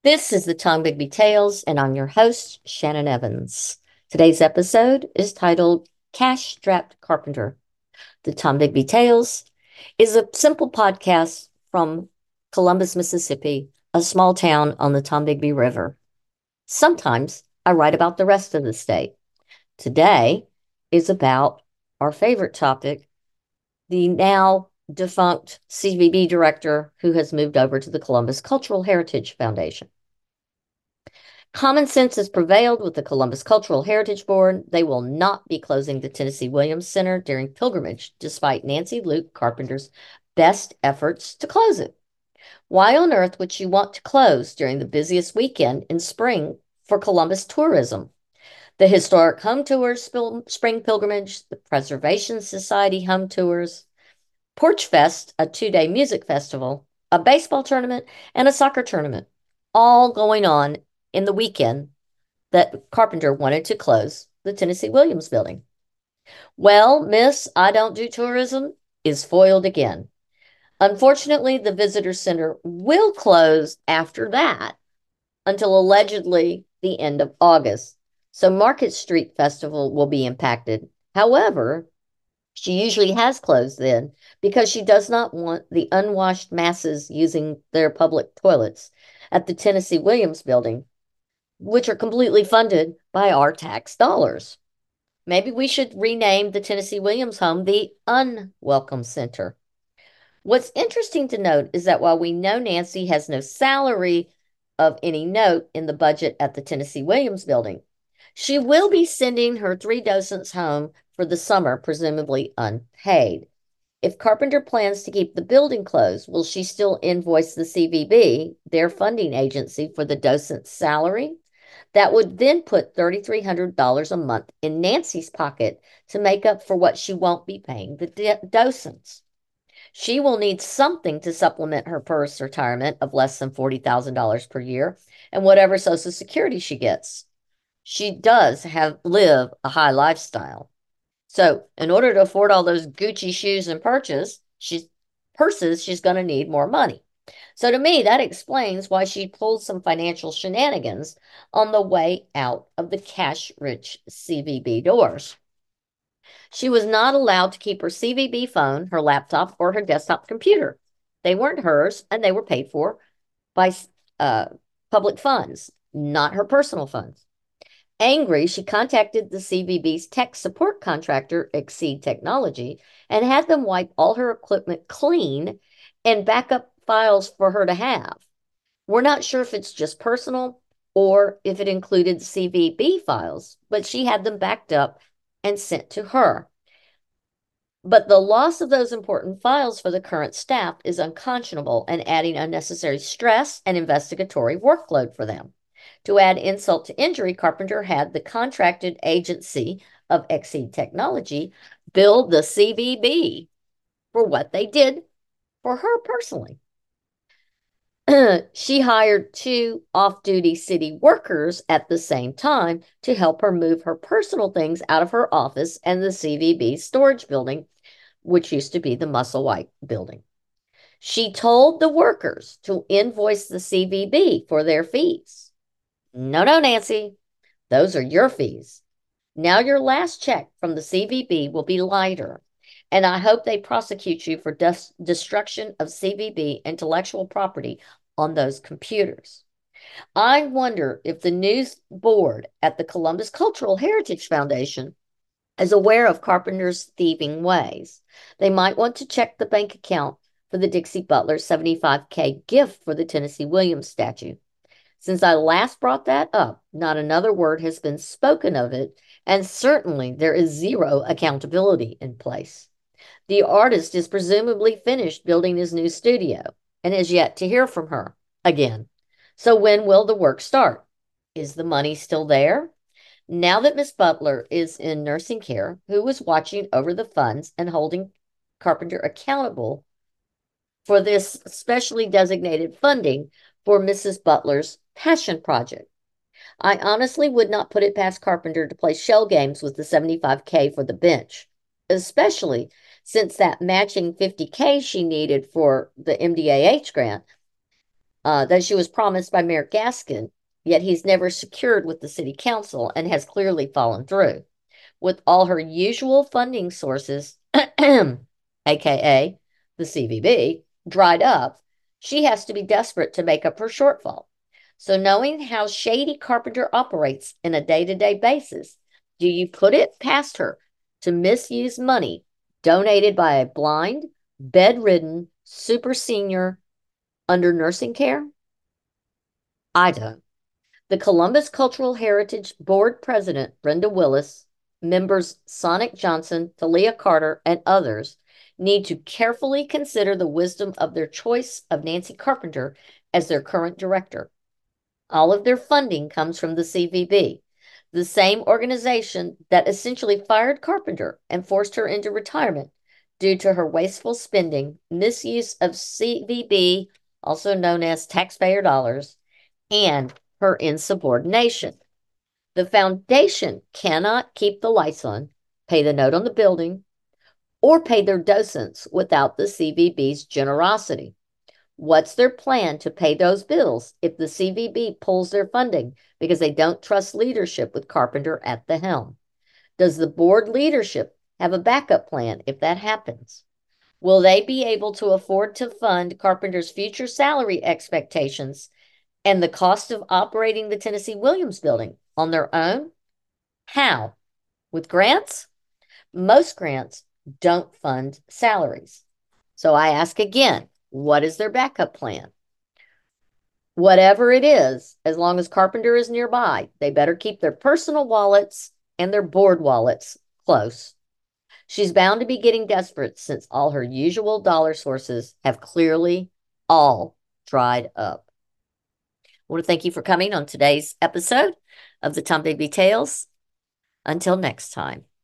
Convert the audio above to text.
This is the Tom Bigby Tales, and I'm your host, Shannon Evans. Today's episode is titled Cash Strapped Carpenter. The Tom Bigby Tales is a simple podcast from Columbus, Mississippi, a small town on the Tombigbee River. Sometimes I write about the rest of the state. Today is about our favorite topic, the now defunct CVB director who has moved over to the Columbus Cultural Heritage Foundation. Common sense has prevailed with the Columbus Cultural Heritage Board. They will not be closing the Tennessee Williams Center during pilgrimage, despite Nancy Luke Carpenter's best efforts to close it. Why on earth would she want to close during the busiest weekend in spring for Columbus tourism? The Historic Home Tours Spring Pilgrimage, the Preservation Society Home Tours, Porch Fest, a 2-day music festival, a baseball tournament, and a soccer tournament, all going on in the weekend that Carpenter wanted to close the Tennessee Williams building. Well, Miss I Don't Do Tourism is foiled again. Unfortunately, the visitor center will close after that until allegedly the end of August. So Market Street Festival will be impacted. However, she usually has closed then because she does not want the unwashed masses using their public toilets at the Tennessee Williams building, which are completely funded by our tax dollars. Maybe we should rename the Tennessee Williams home the Unwelcome Center. What's interesting to note is that while we know Nancy has no salary of any note in the budget at the Tennessee Williams building, she will be sending her 3 docents home for the summer, presumably unpaid. If Carpenter plans to keep the building closed, will she still invoice the CVB, their funding agency, for the docent's salary? That would then put $3,300 a month in Nancy's pocket to make up for what she won't be paying the docents. She will need something to supplement her purse retirement of less than $40,000 per year and whatever Social Security she gets. She does live a high lifestyle. So, in order to afford all those Gucci shoes and purses, she's going to need more money. So, to me, that explains why she pulled some financial shenanigans on the way out of the cash-rich CVB doors. She was not allowed to keep her CVB phone, her laptop, or her desktop computer. They weren't hers, and they were paid for by uh, public funds, not her personal funds. Angry, she contacted the CVB's tech support contractor, Exceed Technology, and had them wipe all her equipment clean and back up files for her to have. We're not sure if it's just personal or if it included CVB files, but she had them backed up and sent to her. But the loss of those important files for the current staff is unconscionable and adding unnecessary stress and investigatory workload for them. To add insult to injury, Carpenter had the contracted agency of Exceed Technology bill the CVB for what they did for her personally. She hired 2 off-duty city workers at the same time to help her move her personal things out of her office and the CVB storage building, which used to be the Musselwhite building. She told the workers to invoice the CVB for their fees. No, no, Nancy, those are your fees. Now your last check from the CVB will be lighter, and I hope they prosecute you for destruction of CVB intellectual property on those computers. I wonder if the news board at the Columbus Cultural Heritage Foundation is aware of Carpenter's thieving ways. They might want to check the bank account for the Dixie Butler $75K gift for the Tennessee Williams statue. Since I last brought that up, not another word has been spoken of it, and certainly there is zero accountability in place. The artist is presumably finished building his new studio and has yet to hear from her again. So when will the work start? Is the money still there? Now that Miss Butler is in nursing care, who is watching over the funds and holding Carpenter accountable for this specially designated funding for Mrs. Butler's passion project? I honestly would not put it past Carpenter to play shell games with the $75K for the bench, especially since that matching $50K she needed for the MDAH grant that she was promised by Mayor Gaskin, yet he's never secured with the city council and has clearly fallen through. With all her usual funding sources, aka the CVB, dried up, she has to be desperate to make up her shortfall. So, knowing how shady Carpenter operates in a day to day basis, do you put it past her to misuse money donated by a blind, bedridden, super senior under nursing care? I don't. The Columbus Cultural Heritage Board President, Brenda Willis, members Sonic Johnson, Talia Carter, and others need to carefully consider the wisdom of their choice of Nancy Carpenter as their current director. All of their funding comes from the CVB, the same organization that essentially fired Carpenter and forced her into retirement due to her wasteful spending, misuse of CVB, also known as taxpayer dollars, and her insubordination. The foundation cannot keep the lights on, pay the note on the building, or pay their docents without the CVB's generosity. What's their plan to pay those bills if the CVB pulls their funding because they don't trust leadership with Carpenter at the helm? Does the board leadership have a backup plan if that happens? Will they be able to afford to fund Carpenter's future salary expectations and the cost of operating the Tennessee Williams building on their own? How? With grants? Most grants don't fund salaries. So I ask again, what is their backup plan? Whatever it is, as long as Carpenter is nearby, they better keep their personal wallets and their board wallets close. She's bound to be getting desperate since all her usual dollar sources have clearly all dried up. I want to thank you for coming on today's episode of the Tombigbee Tales. Until next time.